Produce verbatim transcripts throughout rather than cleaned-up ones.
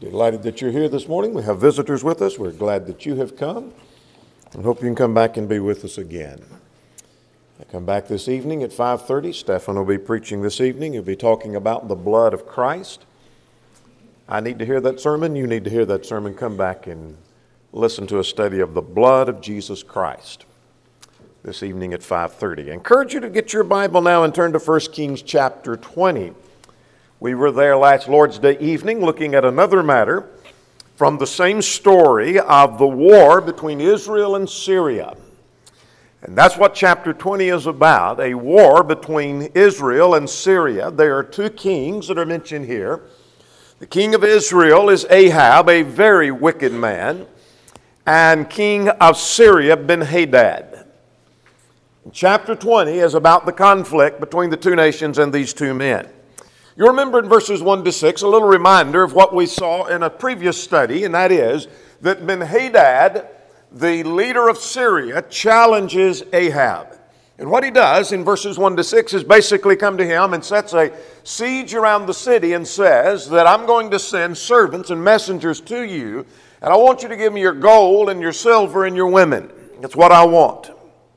Delighted that you're here this morning. We have visitors with us. We're glad that you have come and hope you can come back and be with us again. I come back this evening at five thirty. Stephan will be preaching this evening. He'll be talking about the blood of Christ. I need to hear that sermon. You need to hear that sermon. Come back and listen to a study of the blood of Jesus Christ this evening at five thirty. I encourage you to get your Bible now and turn to First Kings chapter twenty. We were there last Lord's Day evening looking at another matter from the same story of the war between Israel and Syria. And that's what chapter twenty is about, a war between Israel and Syria. There are two kings that are mentioned here. The king of Israel is Ahab, a very wicked man, and king of Syria, Ben-Hadad. Chapter twenty is about the conflict between the two nations and these two men. You remember in verses one to six, a little reminder of what we saw in a previous study, and that is that Ben-Hadad, the leader of Syria, challenges Ahab. And what he does in verses one to six is basically come to him and sets a siege around the city and says that I'm going to send servants and messengers to you, and I want you to give me your gold and your silver and your women. That's what I want.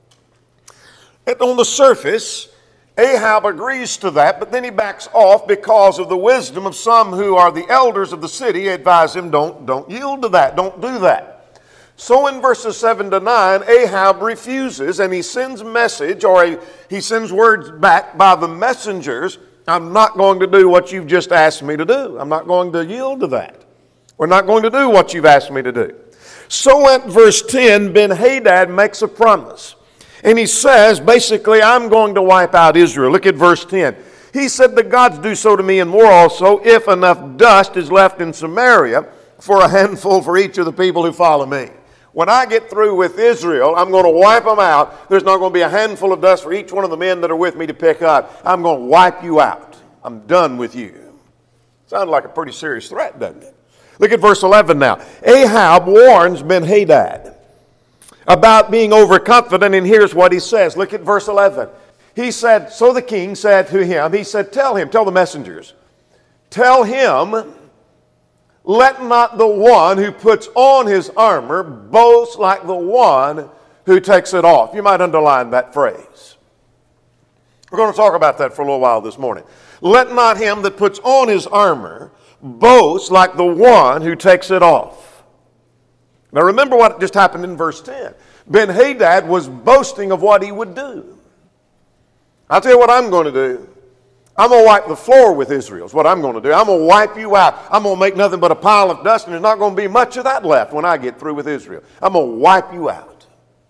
And on the surface, Ahab agrees to that, but then he backs off because of the wisdom of some who are the elders of the city. Advise him, don't, don't yield to that, don't do that. So in verses seven to nine, Ahab refuses, and he sends message, or he, he sends words back by the messengers, I'm not going to do what you've just asked me to do. I'm not going to yield to that. We're not going to do what you've asked me to do. So at verse ten, Ben-Hadad makes a promise. And he says, basically, I'm going to wipe out Israel. Look at verse ten. He said, the gods do so to me and more also, if enough dust is left in Samaria for a handful for each of the people who follow me. When I get through with Israel, I'm going to wipe them out. There's not going to be a handful of dust for each one of the men that are with me to pick up. I'm going to wipe you out. I'm done with you. Sounds like a pretty serious threat, doesn't it? Look at verse eleven now. Ahab warns Ben-Hadad about being overconfident, and here's what he says. Look at verse eleven. He said, so the king said to him, he said, tell him, tell the messengers, tell him, let not the one who puts on his armor boast like the one who takes it off. You might underline that phrase. We're going to talk about that for a little while this morning. Let not him that puts on his armor boast like the one who takes it off. Now remember what just happened in verse ten. Ben-Hadad was boasting of what he would do. I'll tell you what I'm going to do. I'm going to wipe the floor with Israel is what I'm going to do. I'm going to wipe you out. I'm going to make nothing but a pile of dust, and there's not going to be much of that left when I get through with Israel. I'm going to wipe you out.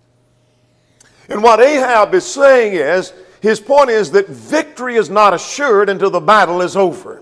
And what Ahab is saying is, his point is that victory is not assured until the battle is over.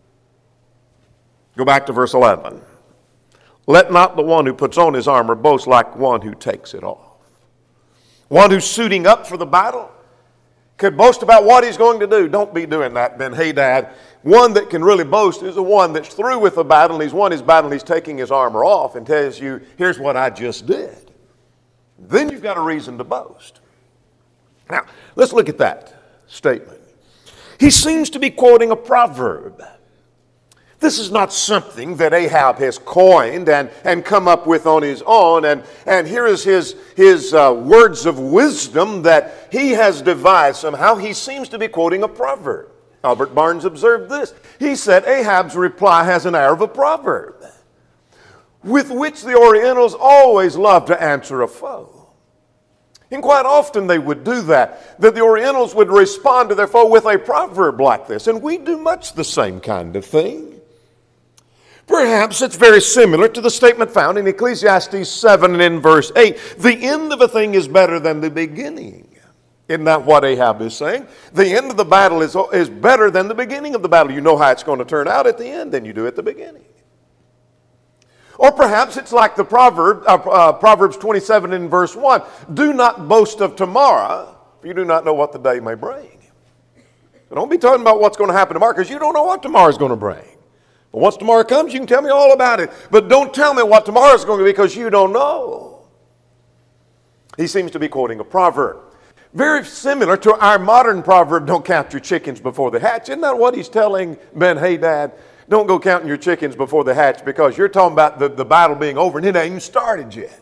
Go back to verse eleven. Let not the one who puts on his armor boast like one who takes it off. One who's suiting up for the battle could boast about what he's going to do. Don't be doing that, Ben-Hadad. One that can really boast is the one that's through with the battle, and he's won his battle, and he's taking his armor off and tells you, here's what I just did. Then you've got a reason to boast. Now, let's look at that statement. He seems to be quoting a proverb. This is not something that Ahab has coined and, and come up with on his own. And, and here is his, his uh, words of wisdom that he has devised somehow. He seems to be quoting a proverb. Albert Barnes observed this. He said, Ahab's reply has an air of a proverb, with which the Orientals always love to answer a foe. And quite often they would do that, that the Orientals would respond to their foe with a proverb like this. And we do much the same kind of thing. Perhaps it's very similar to the statement found in Ecclesiastes seven and in verse eight. The end of a thing is better than the beginning. Isn't that what Ahab is saying? The end of the battle is, is better than the beginning of the battle. You know how it's going to turn out at the end than you do at the beginning. Or perhaps it's like the proverb, uh, uh, Proverbs twenty-seven and verse one. Do not boast of tomorrow, for you do not know what the day may bring. So don't be talking about what's going to happen tomorrow, because you don't know what tomorrow is going to bring. But once tomorrow comes, you can tell me all about it. But don't tell me what tomorrow is going to be, because you don't know. He seems to be quoting a proverb. Very similar to our modern proverb, don't count your chickens before they hatch. Isn't that what he's telling Ben-Hadad? Don't go counting your chickens before they hatch, because you're talking about the, the battle being over and it ain't even started yet.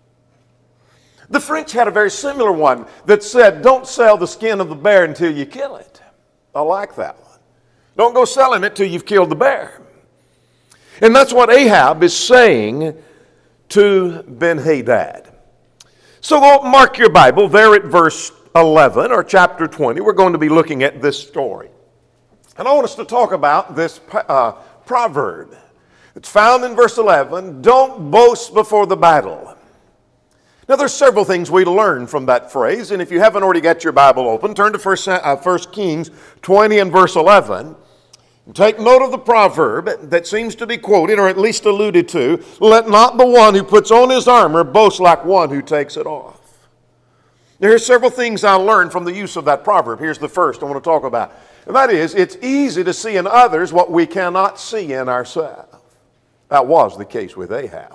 The French had a very similar one that said, don't sell the skin of the bear until you kill it. I like that one. Don't go selling it till you've killed the bear. And that's what Ahab is saying to Ben-Hadad. So go mark your Bible there at verse eleven or chapter twenty. We're going to be looking at this story. And I want us to talk about this uh, proverb. It's found in verse eleven, don't boast before the battle. Now, there's several things we learn from that phrase, and if you haven't already got your Bible open, turn to First uh, First Kings twenty and verse eleven. And take note of the proverb that seems to be quoted, or at least alluded to. Let not the one who puts on his armor boast like one who takes it off. There are several things I learned from the use of that proverb. Here's the first I want to talk about. And that is, it's easy to see in others what we cannot see in ourselves. That was the case with Ahab.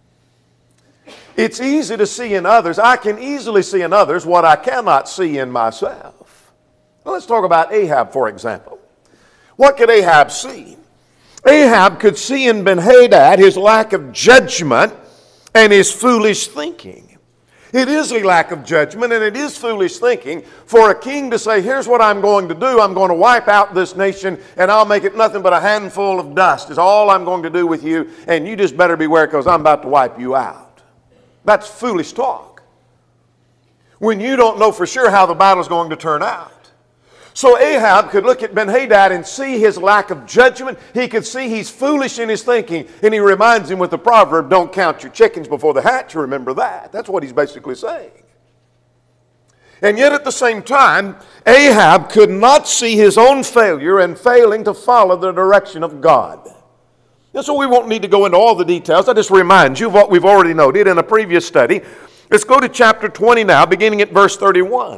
It's easy to see in others. I can easily see in others what I cannot see in myself. Well, let's talk about Ahab, for example. What could Ahab see? Ahab could see in Ben-Hadad his lack of judgment and his foolish thinking. It is a lack of judgment and it is foolish thinking for a king to say, here's what I'm going to do. I'm going to wipe out this nation and I'll make it nothing but a handful of dust is all I'm going to do with you, and you just better beware because I'm about to wipe you out. That's foolish talk when you don't know for sure how the battle's going to turn out. So Ahab could look at Ben-Hadad and see his lack of judgment. He could see he's foolish in his thinking. And he reminds him with the proverb, don't count your chickens before they hatch. Remember that. That's what he's basically saying. And yet at the same time, Ahab could not see his own failure and failing to follow the direction of God. And so we won't need to go into all the details. I just remind you of what we've already noted in a previous study. Let's go to chapter twenty now, beginning at verse thirty-one.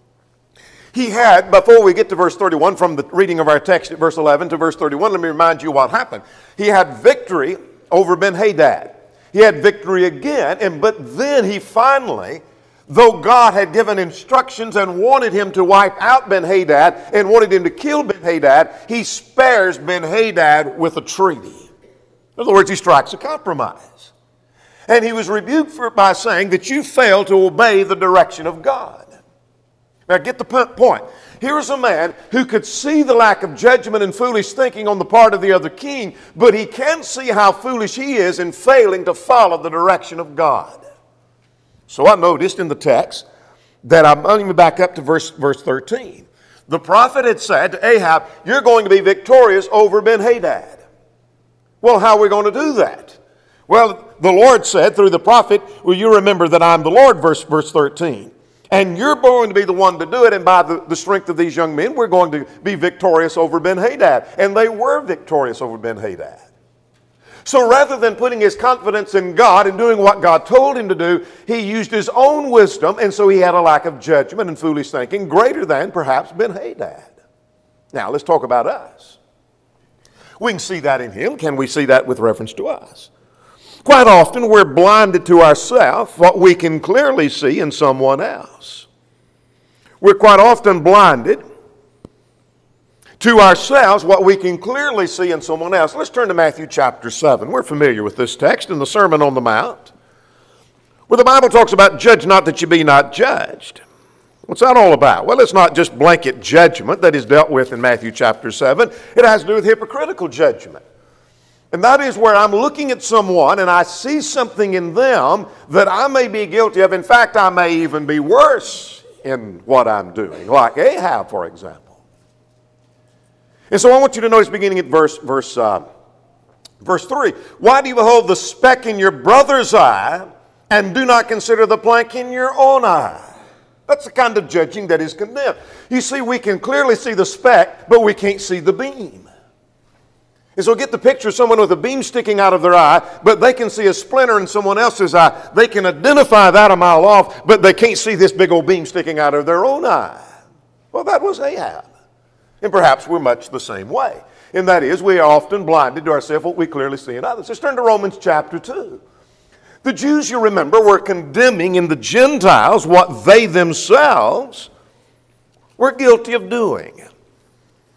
He had, before we get to verse thirty-one, from the reading of our text at verse eleven to verse thirty-one, let me remind you what happened. He had victory over Ben-Hadad. He had victory again, and but then he finally, though God had given instructions and wanted him to wipe out Ben-Hadad and wanted him to kill Ben-Hadad, he spares Ben-Hadad with a treaty. In other words, he strikes a compromise. And he was rebuked for it by saying that you failed to obey the direction of God. Now get the point. Here's a man who could see the lack of judgment and foolish thinking on the part of the other king, but he can't see how foolish he is in failing to follow the direction of God. So I noticed in the text that I'm going to back up to verse, verse thirteen. The prophet had said to Ahab, you're going to be victorious over Ben-Hadad. Well, how are we going to do that? Well, the Lord said through the prophet, will you remember that I'm the Lord, verse, verse thirteen. And you're going to be the one to do it, and by the, the strength of these young men, we're going to be victorious over Ben-Hadad. And they were victorious over Ben-Hadad. So rather than putting his confidence in God and doing what God told him to do, he used his own wisdom, and so he had a lack of judgment and foolish thinking greater than perhaps Ben-Hadad. Now, let's talk about us. We can see that in him. Can we see that with reference to us? Quite often we're blinded to ourselves, what we can clearly see in someone else. We're quite often blinded to ourselves, what we can clearly see in someone else. Let's turn to Matthew chapter seven. We're familiar with this text in the Sermon on the Mount, where the Bible talks about judge not that you be not judged. What's that all about? Well, it's not just blanket judgment that is dealt with in Matthew chapter seven. It has to do with hypocritical judgment. And that is where I'm looking at someone and I see something in them that I may be guilty of. In fact, I may even be worse in what I'm doing, like Ahab, for example. And so I want you to notice beginning at verse, verse, uh, verse three. Why do you behold the speck in your brother's eye and do not consider the plank in your own eye? That's the kind of judging that is condemned. You see, we can clearly see the speck, but we can't see the beam. And so get the picture of someone with a beam sticking out of their eye, but they can see a splinter in someone else's eye. They can identify that a mile off, but they can't see this big old beam sticking out of their own eye. Well, that was Ahab. And perhaps we're much the same way. And that is, we are often blinded to ourselves what we clearly see in others. Let's turn to Romans chapter two. The Jews, you remember, were condemning in the Gentiles what they themselves were guilty of doing.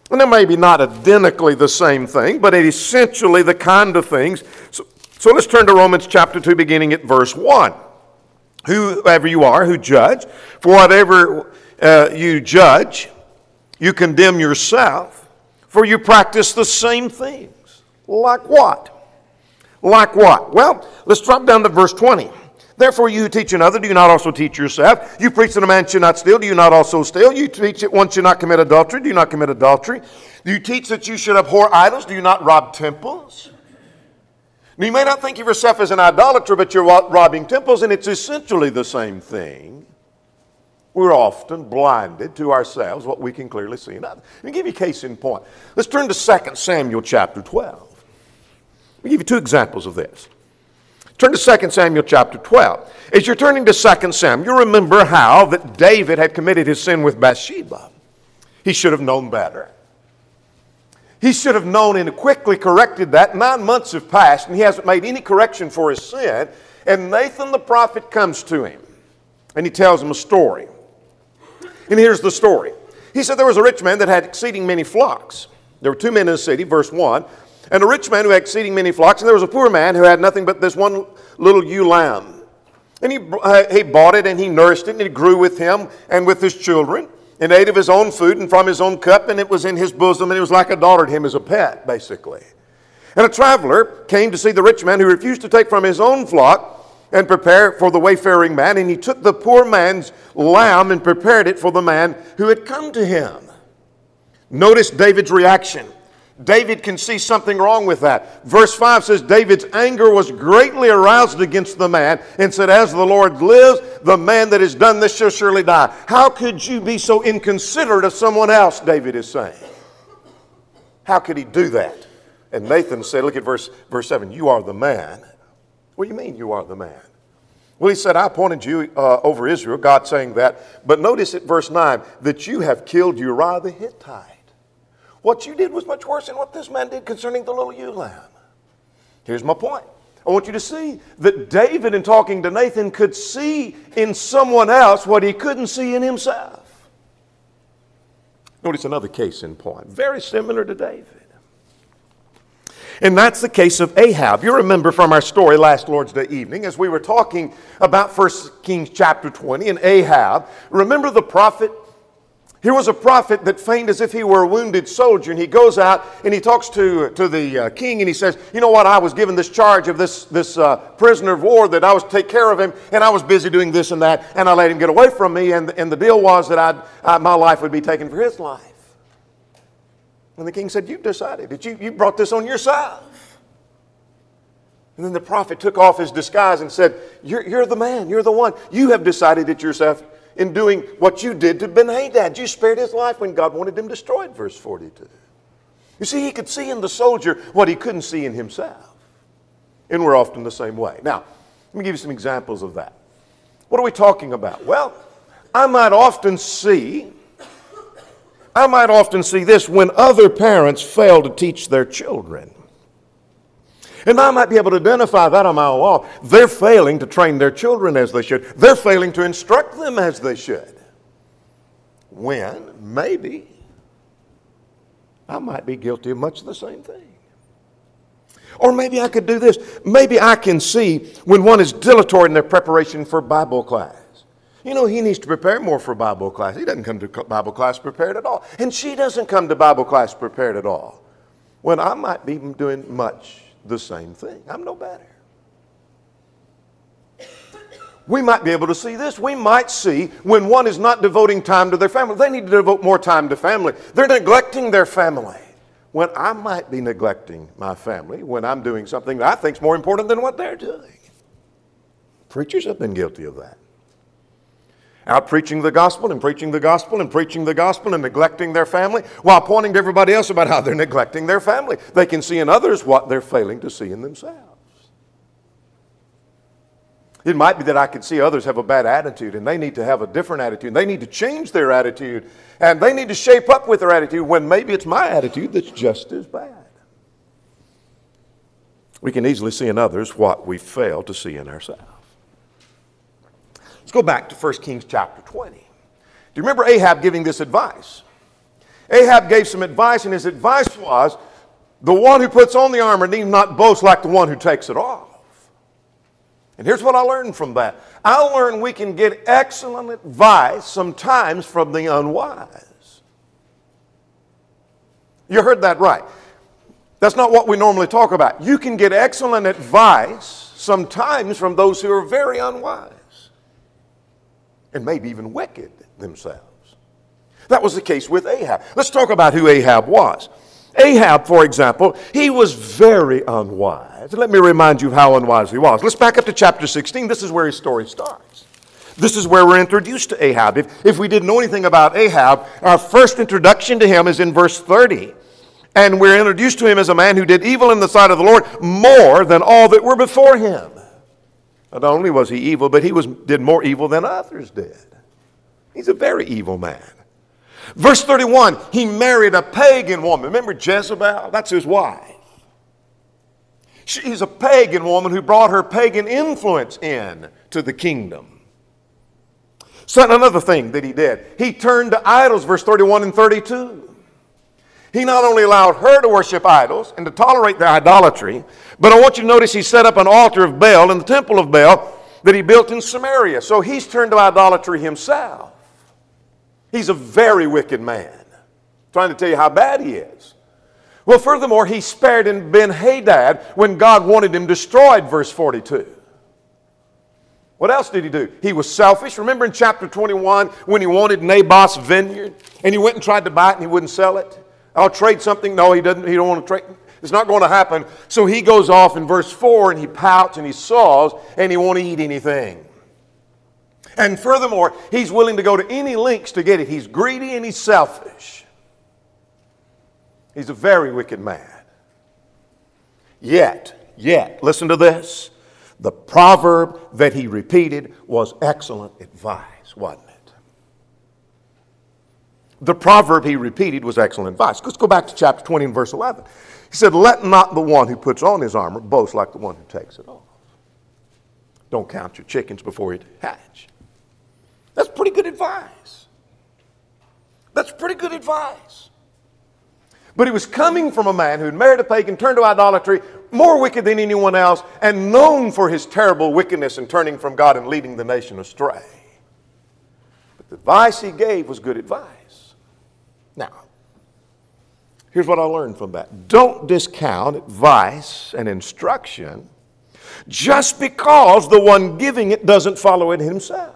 And they're maybe not identically the same thing, but essentially the kind of things. So, so let's turn to Romans chapter two, beginning at verse one. Whoever you are who judge, for whatever uh, you judge, you condemn yourself, for you practice the same things. Like what? Like what? Well, let's drop down to verse twenty. Therefore, you who teach another, do you not also teach yourself? You preach that a man should not steal, do you not also steal? You teach that one should not commit adultery, do you not commit adultery? Do you teach that you should abhor idols, do you not rob temples? Now, you may not think of yourself as an idolater, but you're robbing temples, and it's essentially the same thing. We're often blinded to ourselves, what we can clearly see in others. Let me give you a case in point. Let's turn to Second Samuel chapter twelve. Let me give you two examples of this. Turn to Second Samuel chapter twelve. As you're turning to Second Samuel, you remember how that David had committed his sin with Bathsheba. He should have known better. He should have known and quickly corrected that. Nine months have passed and he hasn't made any correction for his sin. And Nathan the prophet comes to him and he tells him a story. And here's the story. He said there was a rich man that had exceeding many flocks. There were two men in the city, verse one. And a rich man who had exceeding many flocks, and there was a poor man who had nothing but this one little ewe lamb. And he, uh, he bought it and he nourished it and it grew with him and with his children and ate of his own food and from his own cup, and it was in his bosom, and it was like a daughter to him as a pet, basically. And a traveler came to see the rich man who refused to take from his own flock and prepare for the wayfaring man, and he took the poor man's lamb and prepared it for the man who had come to him. Notice David's reaction. David can see something wrong with that. Verse five says, David's anger was greatly aroused against the man and said, as the Lord lives, the man that has done this shall surely die. How could you be so inconsiderate of someone else, David is saying. How could he do that? And Nathan said, look at verse, verse seven, you are the man. What do you mean you are the man? Well, he said, I appointed you uh, over Israel, God saying that. But notice at verse nine, that you have killed Uriah the Hittite. What you did was much worse than what this man did concerning the little ewe lamb. Here's my point. I want you to see that David, in talking to Nathan, could see in someone else what he couldn't see in himself. Notice another case in point, very similar to David. And that's the case of Ahab. You remember from our story last Lord's Day evening, as we were talking about First Kings chapter twenty and Ahab, remember the prophet? Here was a prophet that feigned as if he were a wounded soldier, and he goes out and he talks to, to the uh, king and he says, you know what, I was given this charge of this, this uh, prisoner of war that I was to take care of him, and I was busy doing this and that, and I let him get away from me, and, and the deal was that I'd, I, my life would be taken for his life. And the king said, you've decided that you, you brought this on yourself. And then the prophet took off his disguise and said, you're, you're the man, you're the one. You have decided it yourself in doing what you did to Ben-Hadad. You spared his life when God wanted him destroyed, verse forty-two. You see, he could see in the soldier what he couldn't see in himself. And we're often the same way. Now, let me give you some examples of that. What are we talking about? Well, I might often see, I might often see this when other parents fail to teach their children. And I might be able to identify that on my own wall. They're failing to train their children as they should. They're failing to instruct them as they should. When, maybe, I might be guilty of much the same thing. Or maybe I could do this. Maybe I can see when one is dilatory in their preparation for Bible class. You know, he needs to prepare more for Bible class. He doesn't come to Bible class prepared at all. And she doesn't come to Bible class prepared at all. When I might be doing much the same thing. I'm no better. We might be able to see this. We might see when one is not devoting time to their family. They need to devote more time to family. They're neglecting their family. When I might be neglecting my family when I'm doing something that I think is more important than what they're doing. Preachers have been guilty of that. Out preaching the gospel and preaching the gospel and preaching the gospel and neglecting their family while pointing to everybody else about how they're neglecting their family. They can see in others what they're failing to see in themselves. It might be that I can see others have a bad attitude and they need to have a different attitude. They need to change their attitude and they need to shape up with their attitude when maybe it's my attitude that's just as bad. We can easily see in others what we fail to see in ourselves. Let's go back to First Kings chapter twenty. Do you remember Ahab giving this advice? Ahab gave some advice, and his advice was, the one who puts on the armor need not boast like the one who takes it off. And here's what I learned from that. I learned we can get excellent advice sometimes from the unwise. You heard that right. That's not what we normally talk about. You can get excellent advice sometimes from those who are very unwise and maybe even wicked themselves. That was the case with Ahab. Let's talk about who Ahab was. Ahab, for example, he was very unwise. Let me remind you how unwise he was. Let's back up to chapter sixteen. This is where his story starts. This is where we're introduced to Ahab. If, if we didn't know anything about Ahab, our first introduction to him is in verse thirty. And we're introduced to him as a man who did evil in the sight of the Lord more than all that were before him. Not only was he evil, but he was, did more evil than others did. He's a very evil man. Verse thirty-one, he married a pagan woman. Remember Jezebel? That's his wife. She's a pagan woman who brought her pagan influence in to the kingdom. So another thing that he did, he turned to idols, verse thirty-one and thirty-two. He not only allowed her to worship idols and to tolerate their idolatry, but I want you to notice he set up an altar of Baal in the temple of Baal that he built in Samaria. So he's turned to idolatry himself. He's a very wicked man. I'm trying to tell you how bad he is. Well, furthermore, he spared in Ben-Hadad when God wanted him destroyed, verse forty-two. What else did he do? He was selfish. Remember in chapter twenty-one when he wanted Naboth's vineyard and he went and tried to buy it and he wouldn't sell it? I'll trade something. No, he doesn't. He don't want to trade. It's not going to happen. So he goes off in verse four and he pouts and he saws and he won't eat anything. And furthermore, he's willing to go to any lengths to get it. He's greedy and he's selfish. He's a very wicked man. Yet, yet, listen to this. The proverb that he repeated was excellent advice, wasn't it? The proverb he repeated was excellent advice. Let's go back to chapter twenty and verse eleven. He said, let not the one who puts on his armor boast like the one who takes it off. Don't count your chickens before you hatch. That's pretty good advice. That's pretty good advice. But it was coming from a man who had married a pagan, turned to idolatry, more wicked than anyone else, and known for his terrible wickedness in turning from God and leading the nation astray. But the advice he gave was good advice. Now, here's what I learned from that. Don't discount advice and instruction just because the one giving it doesn't follow it himself.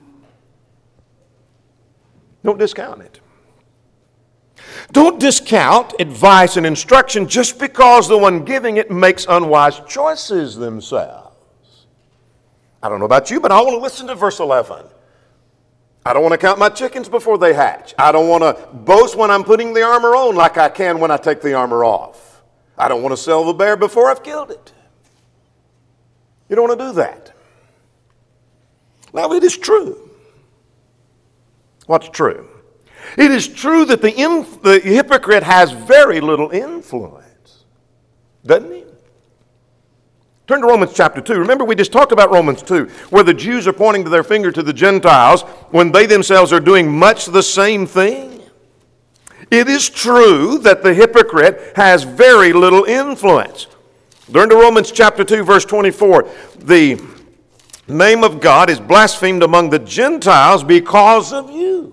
Don't discount it. Don't discount advice and instruction just because the one giving it makes unwise choices themselves. I don't know about you, but I want to listen to verse eleven. I don't want to count my chickens before they hatch. I don't want to boast when I'm putting the armor on like I can when I take the armor off. I don't want to sell the bear before I've killed it. You don't want to do that. Now, it is true. What's true? It is true that the, inf- the hypocrite has very little influence, doesn't he? Turn to Romans chapter two. Remember, we just talked about Romans two, where the Jews are pointing to their finger to the Gentiles when they themselves are doing much the same thing. It is true that the hypocrite has very little influence. Turn to Romans chapter two, verse twenty-four. The name of God is blasphemed among the Gentiles because of you.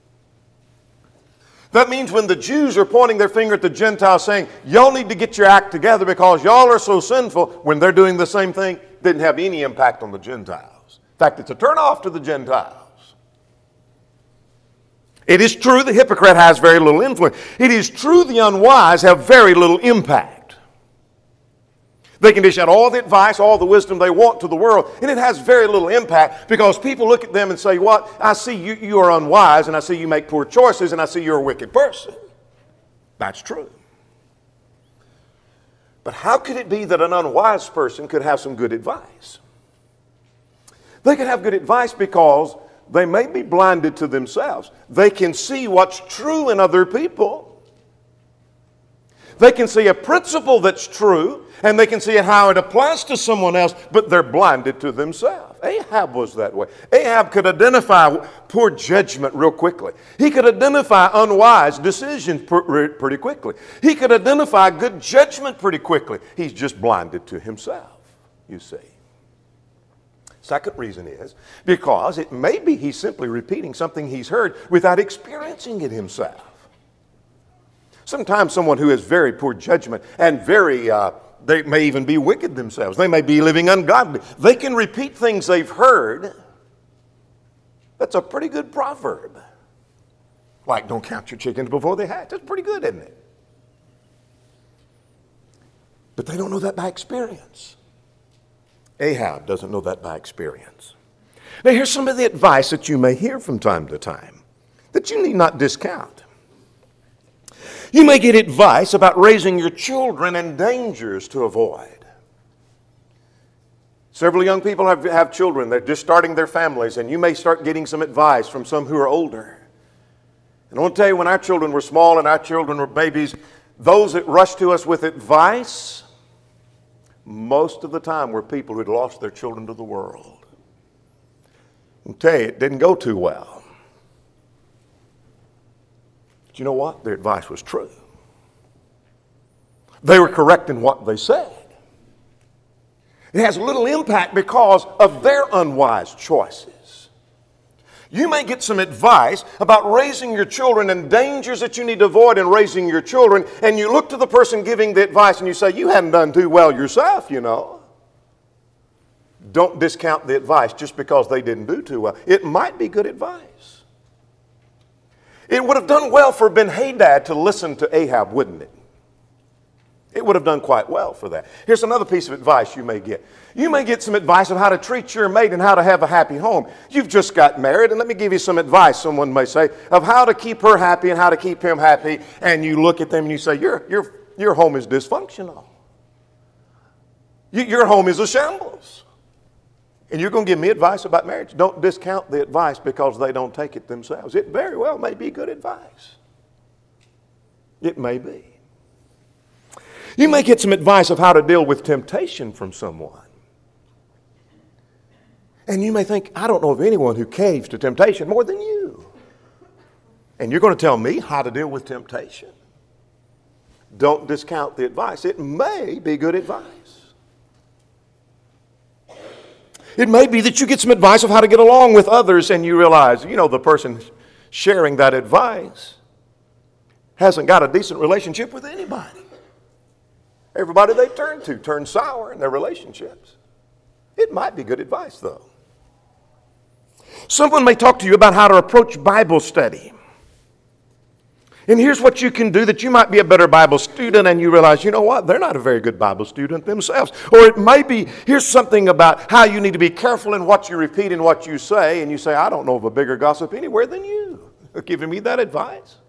That means when the Jews are pointing their finger at the Gentiles saying, y'all need to get your act together because y'all are so sinful, when they're doing the same thing, it didn't have any impact on the Gentiles. In fact, it's a turnoff to the Gentiles. It is true the hypocrite has very little influence. It is true the unwise have very little impact. They can dish out all the advice, all the wisdom they want to the world, and it has very little impact because people look at them and say, what? I see you, you are unwise, and I see you make poor choices, and I see you're a wicked person. That's true. But how could it be that an unwise person could have some good advice? They could have good advice because they may be blinded to themselves. They can see what's true in other people. They can see a principle that's true, and they can see how it applies to someone else, but they're blinded to themselves. Ahab was that way. Ahab could identify poor judgment real quickly. He could identify unwise decisions pretty quickly. He could identify good judgment pretty quickly. He's just blinded to himself, you see. Second reason is because it may be he's simply repeating something he's heard without experiencing it himself. Sometimes someone who has very poor judgment and very, uh, they may even be wicked themselves. They may be living ungodly. They can repeat things they've heard. That's a pretty good proverb. Like, don't count your chickens before they hatch. That's pretty good, isn't it? But they don't know that by experience. Ahab doesn't know that by experience. Now, here's some of the advice that you may hear from time to time that you need not discount. You may get advice about raising your children and dangers to avoid. Several young people have, have children. They're just starting their families, and you may start getting some advice from some who are older. And I want to tell you, when our children were small and our children were babies, those that rushed to us with advice, most of the time were people who had lost their children to the world. I'll tell you, it didn't go too well. But you know what? Their advice was true. They were correct in what they said. It has little impact because of their unwise choices. You may get some advice about raising your children and dangers that you need to avoid in raising your children, and you look to the person giving the advice and you say, you hadn't done too well yourself, you know. Don't discount the advice just because they didn't do too well. It might be good advice. It would have done well for Ben-Hadad to listen to Ahab, wouldn't it? It would have done quite well for that. Here's another piece of advice you may get. You may get some advice on how to treat your mate and how to have a happy home. You've just got married, and let me give you some advice, someone may say, of how to keep her happy and how to keep him happy. And you look at them and you say, your, your, your home is dysfunctional. You, your home is a shambles. And you're going to give me advice about marriage. Don't discount the advice because they don't take it themselves. It very well may be good advice. It may be. You may get some advice of how to deal with temptation from someone. And you may think, I don't know of anyone who caves to temptation more than you. And you're going to tell me how to deal with temptation. Don't discount the advice. It may be good advice. It may be that you get some advice of how to get along with others and you realize, you know, the person sharing that advice hasn't got a decent relationship with anybody. Everybody they turn to turns sour in their relationships. It might be good advice, though. Someone may talk to you about how to approach Bible study. And here's what you can do that you might be a better Bible student and you realize, you know what, they're not a very good Bible student themselves. Or it may be, here's something about how you need to be careful in what you repeat and what you say. And you say, I don't know of a bigger gossip anywhere than you. They're giving me that advice.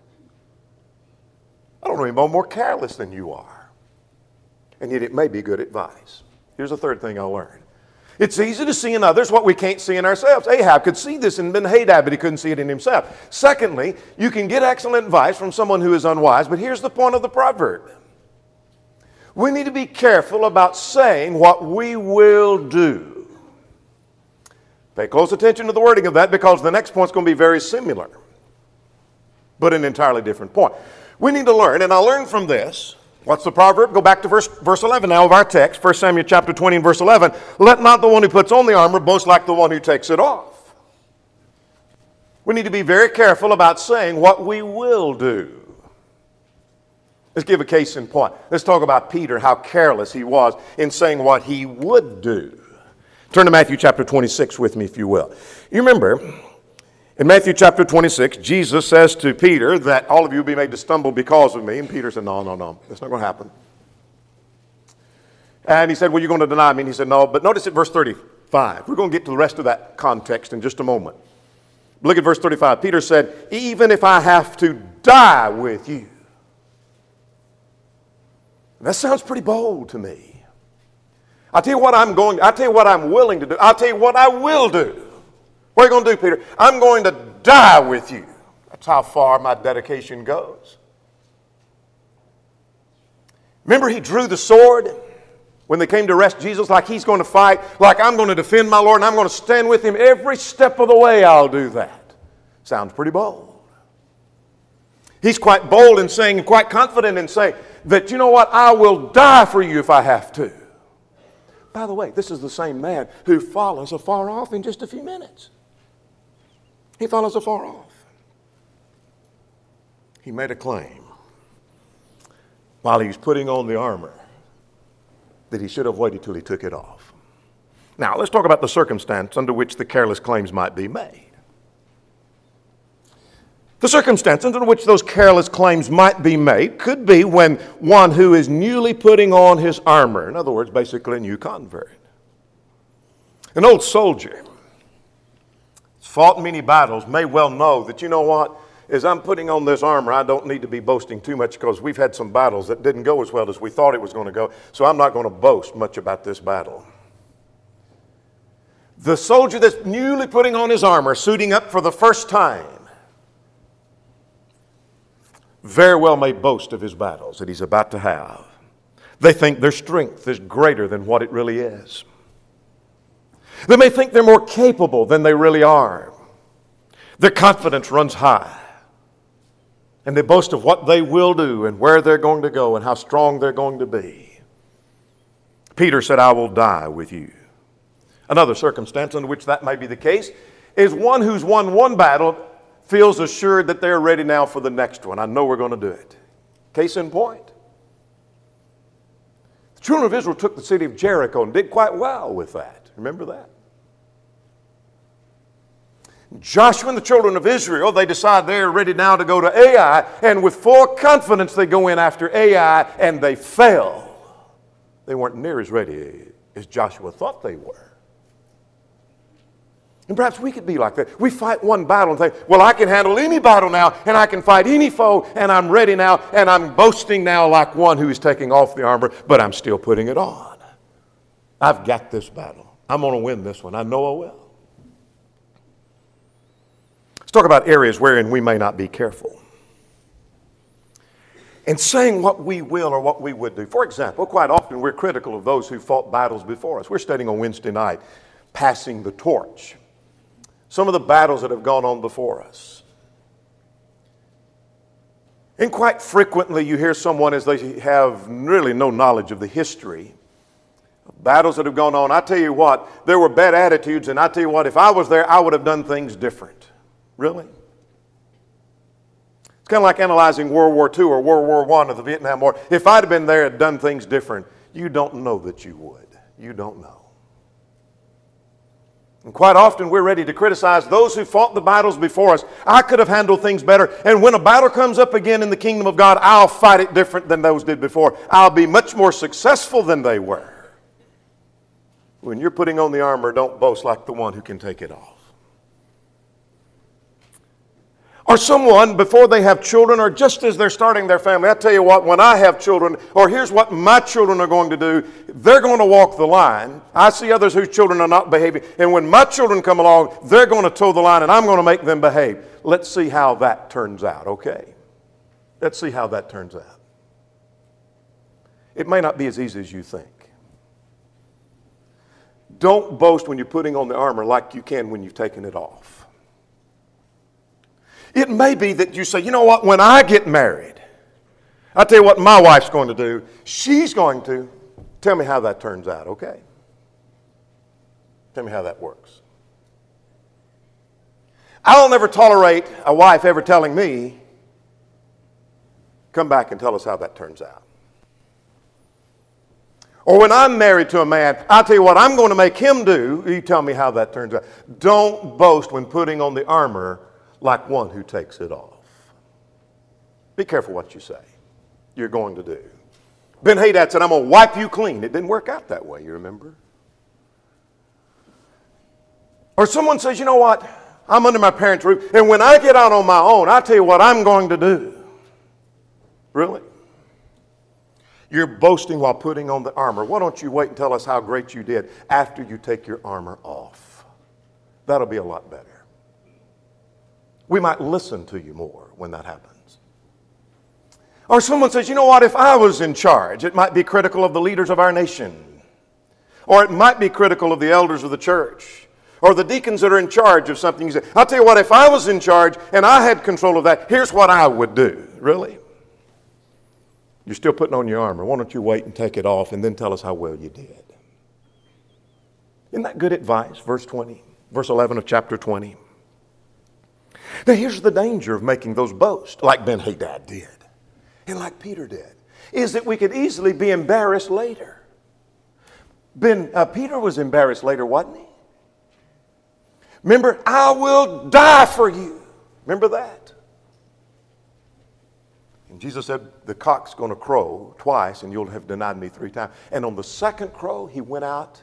I don't know anyone more careless than you are. And yet it may be good advice. Here's a third thing I learned. It's easy to see in others what we can't see in ourselves. Ahab could see this in Ben-Hadad, but he couldn't see it in himself. Secondly, you can get excellent advice from someone who is unwise, but here's the point of the proverb. We need to be careful about saying what we will do. Pay close attention to the wording of that because the next point is going to be very similar, but an entirely different point. We need to learn, and I learned from this. What's the proverb? Go back to verse, verse eleven now of our text, First Samuel chapter twenty and verse eleven. Let not the one who puts on the armor boast like the one who takes it off. We need to be very careful about saying what we will do. Let's give a case in point. Let's talk about Peter, how careless he was in saying what he would do. Turn to Matthew chapter twenty-six with me, if you will. You remember, in Matthew chapter twenty-six, Jesus says to Peter that all of you will be made to stumble because of me. And Peter said, no, no, no, that's not going to happen. And he said, well, you're going to deny me. And he said, no. But notice at verse thirty-five. We're going to get to the rest of that context in just a moment. Look at verse thirty-five. Peter said, even if I have to die with you. That sounds pretty bold to me. I'll tell you what I'm going, I'll tell you what I'm willing to do. I'll tell you what I will do. What are you going to do, Peter? I'm going to die with you. That's how far my dedication goes. Remember, he drew the sword when they came to arrest Jesus, like he's going to fight, like I'm going to defend my Lord and I'm going to stand with him every step of the way. I'll do that. Sounds pretty bold. He's quite bold in saying, quite confident in saying that, you know what, I will die for you if I have to. By the way, this is the same man who follows afar off in just a few minutes. He follows afar off. He made a claim while he was putting on the armor that he should have waited till he took it off. Now, let's talk about the circumstance under which the careless claims might be made. The circumstance under which those careless claims might be made could be when one who is newly putting on his armor, in other words, basically a new convert, an old soldier, fought many battles, may well know that, you know what, as I'm putting on this armor, I don't need to be boasting too much because we've had some battles that didn't go as well as we thought it was going to go, so I'm not going to boast much about this battle. The soldier that's newly putting on his armor, suiting up for the first time, very well may boast of his battles that he's about to have. They think their strength is greater than what it really is. They may think they're more capable than they really are. Their confidence runs high. And they boast of what they will do and where they're going to go and how strong they're going to be. Peter said, I will die with you. Another circumstance in which that may be the case is one who's won one battle feels assured that they're ready now for the next one. I know we're going to do it. Case in point. The children of Israel took the city of Jericho and did quite well with that. Remember that? Joshua and the children of Israel, they decide they're ready now to go to Ai, and with full confidence they go in after Ai and they fail. They weren't near as ready as Joshua thought they were. And perhaps we could be like that. We fight one battle and think, well, I can handle any battle now, and I can fight any foe, and I'm ready now, and I'm boasting now like one who is taking off the armor, but I'm still putting it on. I've got this battle. I'm going to win this one. I know I will. Let's talk about areas wherein we may not be careful. In saying what we will or what we would do. For example, quite often we're critical of those who fought battles before us. We're studying on Wednesday night, passing the torch. Some of the battles that have gone on before us. And quite frequently you hear someone, as they have really no knowledge of the history of battles that have gone on. I tell you what, there were bad attitudes, and I tell you what, if I was there, I would have done things different. Really? It's kind of like analyzing World War Two or World War One or the Vietnam War. If I'd have been there and done things different, you don't know that you would. You don't know. And quite often we're ready to criticize those who fought the battles before us. I could have handled things better. And when a battle comes up again in the kingdom of God, I'll fight it different than those did before. I'll be much more successful than they were. When you're putting on the armor, don't boast like the one who can take it off. Or someone, before they have children, or just as they're starting their family, I tell you what, when I have children, or here's what my children are going to do, they're going to walk the line. I see others whose children are not behaving, and when my children come along, they're going to toe the line, and I'm going to make them behave. Let's see how that turns out, okay? Let's see how that turns out. It may not be as easy as you think. Don't boast when you're putting on the armor like you can when you've taken it off. It may be that you say, you know what, when I get married, I'll tell you what my wife's going to do. She's going to. Tell me how that turns out, okay? Tell me how that works. I'll never tolerate a wife ever telling me, come back and tell us how that turns out. Or when I'm married to a man, I'll tell you what I'm going to make him do. You tell me how that turns out. Don't boast when putting on the armor like one who takes it off. Be careful what you say you're going to do. Ben-Hadad said, I'm going to wipe you clean. It didn't work out that way, you remember? Or someone says, you know what? I'm under my parents' roof, and when I get out on my own, I'll tell you what I'm going to do. Really? You're boasting while putting on the armor. Why don't you wait and tell us how great you did after you take your armor off? That'll be a lot better. We might listen to you more when that happens. Or someone says, you know what, if I was in charge, it might be critical of the leaders of our nation. Or it might be critical of the elders of the church. Or the deacons that are in charge of something. You say, I'll tell you what, if I was in charge and I had control of that, here's what I would do. Really? You're still putting on your armor. Why don't you wait and take it off and then tell us how well you did? Isn't that good advice? Verse twenty, verse eleven of chapter twenty. Now here's the danger of making those boasts like Ben-Hadad did and like Peter did, is that we could easily be embarrassed later. Ben, uh, Peter was embarrassed later, wasn't he? Remember, I will die for you. Remember that? And Jesus said, the cock's going to crow twice and you'll have denied me three times. And on the second crow, he went out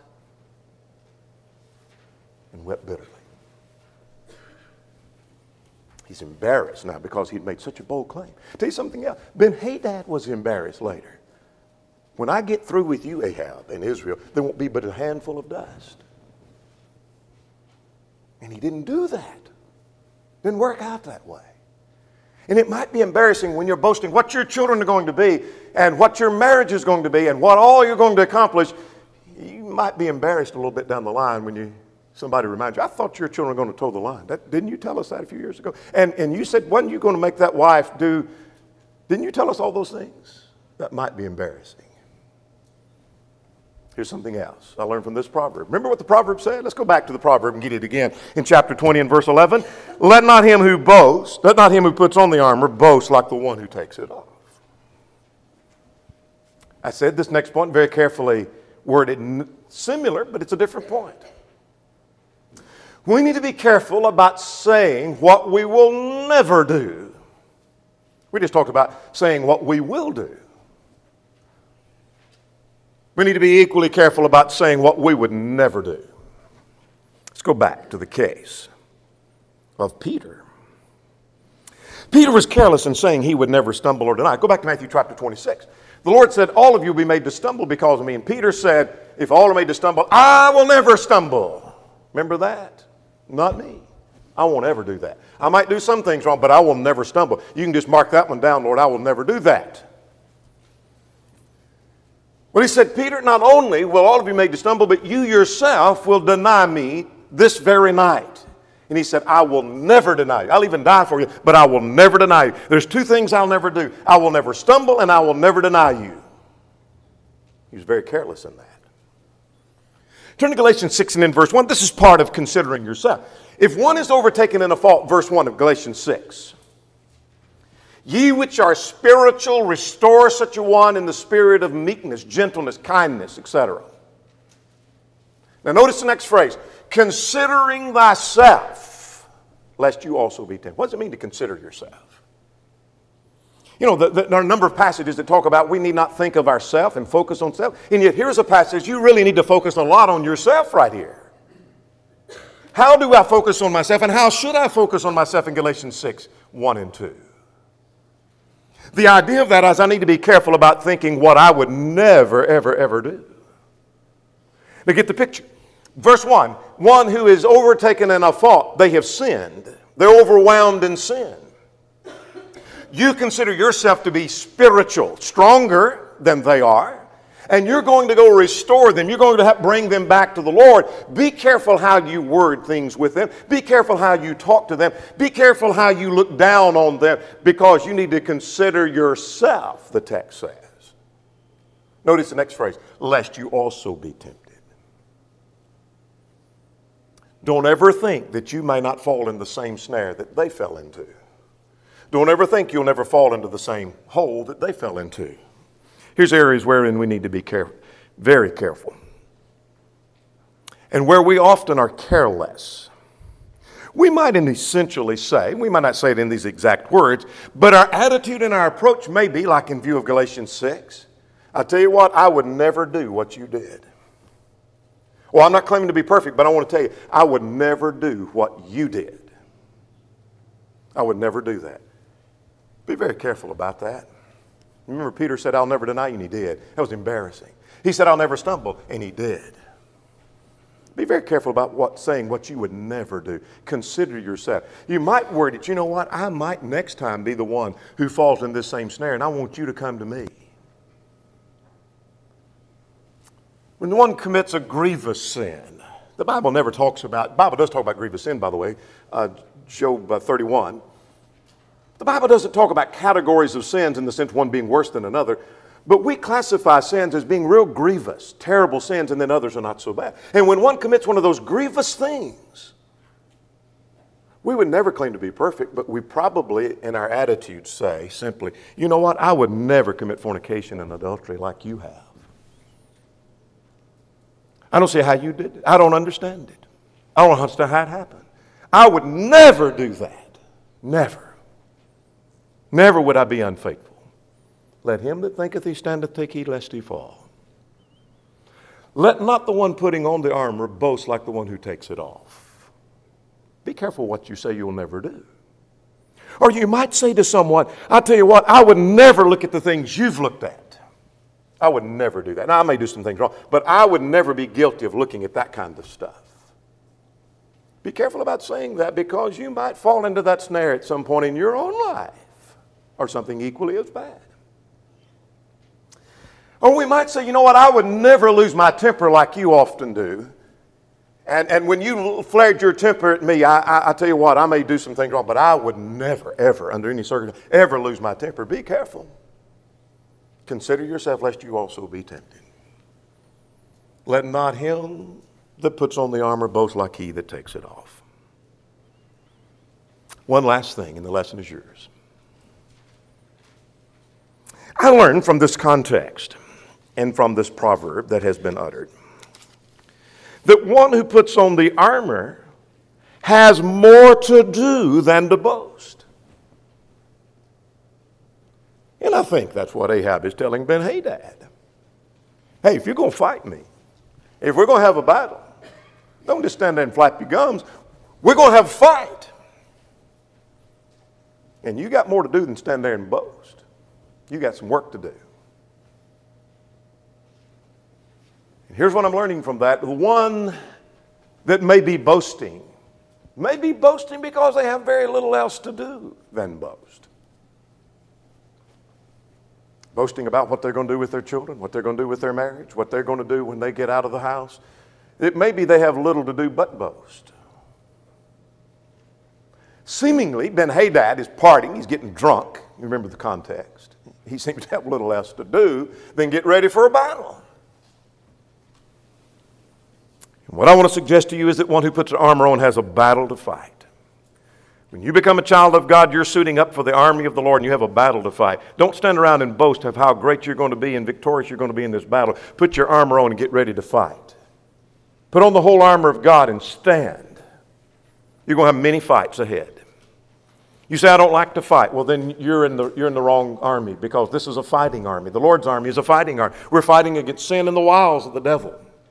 and wept bitterly. He's embarrassed now because he'd made such a bold claim. Tell you something else. Ben-Hadad was embarrassed later. When I get through with you, Ahab, and Israel, there won't be but a handful of dust. And he didn't do that. Didn't work out that way. And it might be embarrassing when you're boasting what your children are going to be and what your marriage is going to be and what all you're going to accomplish. You might be embarrassed a little bit down the line when you somebody reminds you, I thought your children were going to toe the line. That, didn't you tell us that a few years ago? And, and you said, wasn't you going to make that wife do, didn't you tell us all those things? That might be embarrassing. Here's something else I learned from this proverb. Remember what the proverb said? Let's go back to the proverb and get it again. In chapter twenty and verse eleven, let not him who boasts, let not him who puts on the armor boast like the one who takes it off. I said this next point very carefully worded, similar, but it's a different point. We need to be careful about saying what we will never do. We just talked about saying what we will do. We need to be equally careful about saying what we would never do. Let's go back to the case of Peter. Peter was careless in saying he would never stumble or deny. Go back to Matthew chapter twenty-six. The Lord said, all of you will be made to stumble because of me. And Peter said, if all are made to stumble, I will never stumble. Remember that? Not me. I won't ever do that. I might do some things wrong, but I will never stumble. You can just mark that one down, Lord. I will never do that. Well, he said, Peter, not only will all of you made to stumble, but you yourself will deny me this very night. And he said, I will never deny you. I'll even die for you, but I will never deny you. There's two things I'll never do. I will never stumble and I will never deny you. He was very careless in that. Turn to Galatians six and in verse one. This is part of considering yourself. If one is overtaken in a fault, verse one of Galatians six. Ye which are spiritual, restore such a one in the spirit of meekness, gentleness, kindness, et cetera. Now notice the next phrase. Considering thyself, lest you also be tempted. What does it mean to consider yourself? You know, the, the, there are a number of passages that talk about we need not think of ourselves and focus on self. And yet here's a passage you really need to focus a lot on yourself right here. How do I focus on myself and how should I focus on myself in Galatians six, one and two? The idea of that is I need to be careful about thinking what I would never, ever, ever do. Now get the picture. Verse one, one who is overtaken in a fault, they have sinned. They're overwhelmed in sin. You consider yourself to be spiritual, stronger than they are, and you're going to go restore them. You're going to have, bring them back to the Lord. Be careful how you word things with them. Be careful how you talk to them. Be careful how you look down on them because you need to consider yourself, the text says. Notice the next phrase, lest you also be tempted. Don't ever think that you may not fall in the same snare that they fell into. Don't ever think you'll never fall into the same hole that they fell into. Here's areas wherein we need to be careful, very careful. And where we often are careless. We might essentially say, we might not say it in these exact words, but our attitude and our approach may be like in view of Galatians six. I tell you what, I would never do what you did. Well, I'm not claiming to be perfect, but I want to tell you, I would never do what you did. I would never do that. Be very careful about that. Remember, Peter said, I'll never deny you, and he did. That was embarrassing. He said, I'll never stumble, and he did. Be very careful about what saying what you would never do. Consider yourself. You might word it, you know what, I might next time be the one who falls in this same snare, and I want you to come to me. When one commits a grievous sin, the Bible never talks about, the Bible does talk about grievous sin, by the way, uh, Job uh, thirty-one. The Bible doesn't talk about categories of sins in the sense one being worse than another. But we classify sins as being real grievous, terrible sins, and then others are not so bad. And when one commits one of those grievous things, we would never claim to be perfect, but we probably, in our attitudes, say simply, you know what, I would never commit fornication and adultery like you have. I don't see how you did it. I don't understand it. I don't understand how it happened. I would never do that. Never. Never would I be unfaithful. Let him that thinketh he standeth take heed lest he fall. Let not the one putting on the armor boast like the one who takes it off. Be careful what you say you'll never do. Or you might say to someone, I tell you what, I would never look at the things you've looked at. I would never do that. Now, I may do some things wrong, but I would never be guilty of looking at that kind of stuff. Be careful about saying that, because you might fall into that snare at some point in your own life, or something equally as bad. Or we might say, you know what, I would never lose my temper like you often do. And, and when you flared your temper at me, I, I, I tell you what, I may do some things wrong, but I would never, ever, under any circumstance, ever lose my temper. Be careful. Consider yourself lest you also be tempted. Let not him that puts on the armor boast like he that takes it off. One last thing, and the lesson is yours. I learned from this context and from this proverb that has been uttered that one who puts on the armor has more to do than to boast. And I think that's what Ahab is telling Ben-Hadad. Hey, if you're going to fight me, if we're going to have a battle, don't just stand there and flap your gums. We're going to have a fight. And you got more to do than stand there and boast. You got some work to do. And here's what I'm learning from that. The one that may be boasting, may be boasting because they have very little else to do than boast. Boasting about what they're going to do with their children, what they're going to do with their marriage, what they're going to do when they get out of the house. It may be they have little to do but boast. Seemingly, Ben-Hadad is partying. He's getting drunk. You remember the context. He seems to have little else to do than get ready for a battle. And what I want to suggest to you is that one who puts an armor on has a battle to fight. When you become a child of God, you're suiting up for the army of the Lord and you have a battle to fight. Don't stand around and boast of how great you're going to be and victorious you're going to be in this battle. Put your armor on and get ready to fight. Put on the whole armor of God and stand. You're going to have many fights ahead. You say, I don't like to fight. Well, then you're in the, you're in the wrong army, because this is a fighting army. The Lord's army is a fighting army. We're fighting against sin and the wiles of the devil.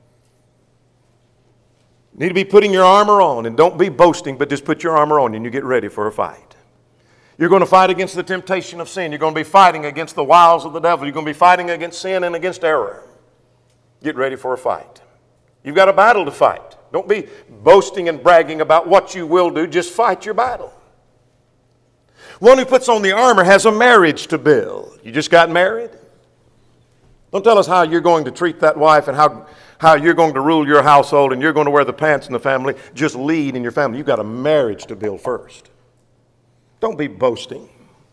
You need to be putting your armor on, and don't be boasting, but just put your armor on and you get ready for a fight. You're going to fight against the temptation of sin. You're going to be fighting against the wiles of the devil. You're going to be fighting against sin and against error. Get ready for a fight. You've got a battle to fight. Don't be boasting and bragging about what you will do. Just fight your battle. One who puts on the armor has a marriage to build. You just got married? Don't tell us how you're going to treat that wife and how, how you're going to rule your household and you're going to wear the pants in the family. Just lead in your family. You've got a marriage to build first. Don't be boasting.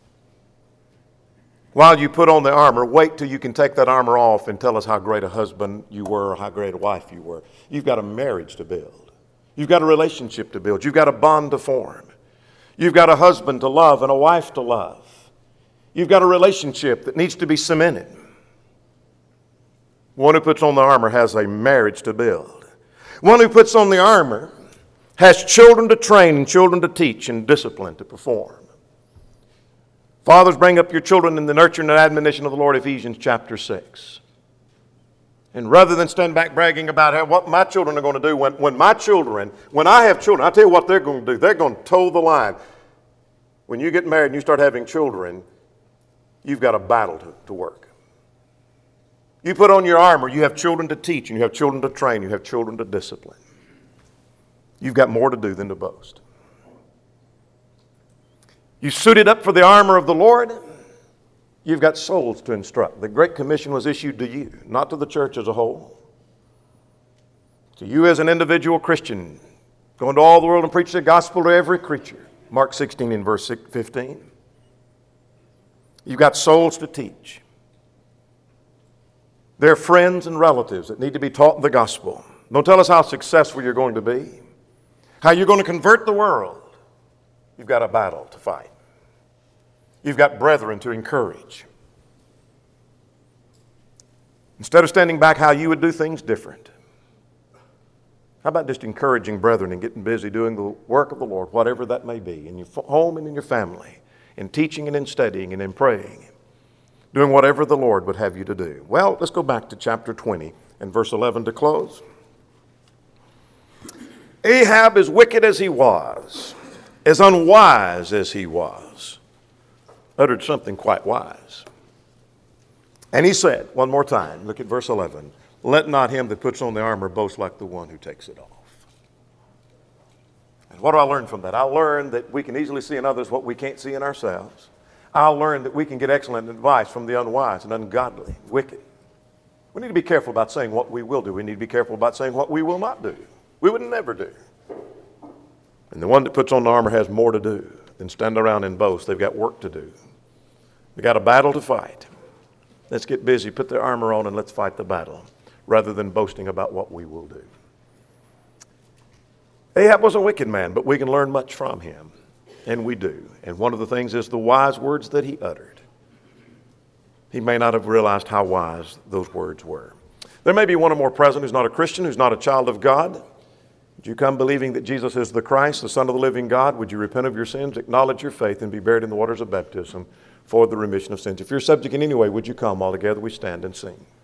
While you put on the armor, wait till you can take that armor off and tell us how great a husband you were or how great a wife you were. You've got a marriage to build. You've got a relationship to build. You've got a bond to form. You've got a husband to love and a wife to love. You've got a relationship that needs to be cemented. One who puts on the armor has a marriage to build. One who puts on the armor has children to train and children to teach and discipline to perform. Fathers, bring up your children in the nurture and admonition of the Lord, Ephesians chapter six. And rather than stand back bragging about how, what my children are going to do, when, when my children, when I have children, I'll tell you what they're going to do. They're going to toe the line. When you get married and you start having children, you've got a battle to, to work. You put on your armor, you have children to teach, and you have children to train, you have children to discipline. you've got more to do than to boast. You suited up for the armor of the Lord, you've got souls to instruct. The Great Commission was issued to you, not to the church as a whole. To you as an individual Christian, go into all the world and preach the gospel to every creature. Mark sixteen and verse fifteen. You've got souls to teach. There are friends and relatives that need to be taught the gospel. Don't tell us how successful you're going to be, how you're going to convert the world. You've got a battle to fight. You've got brethren to encourage. Instead of standing back, how you would do things different. How about just encouraging brethren and getting busy doing the work of the Lord, whatever that may be, in your home and in your family, in teaching and in studying and in praying, doing whatever the Lord would have you to do. Well, let's go back to chapter twenty and verse eleven to close. Ahab, as wicked as he was, as unwise as he was, uttered something quite wise. And he said, one more time, look at verse eleven, let not him that puts on the armor boast like the one who takes it off. And what do I learn from that? I learned that we can easily see in others what we can't see in ourselves. I learned that we can get excellent advice from the unwise and ungodly, wicked. We need to be careful about saying what we will do. We need to be careful about saying what we will not do. We would never do. And the one that puts on the armor has more to do than stand around and boast. They've got work to do. We've got a battle to fight. Let's get busy, put the armor on, and let's fight the battle, rather than boasting about what we will do. Ahab was a wicked man, but we can learn much from him, and we do. And one of the things is the wise words that he uttered. He may not have realized how wise those words were. There may be one or more present who's not a Christian, who's not a child of God. Would you come believing that Jesus is the Christ, the Son of the living God? Would you repent of your sins, acknowledge your faith, and be buried in the waters of baptism for the remission of sins? If you're subject in any way, would you come? All together we stand and sing.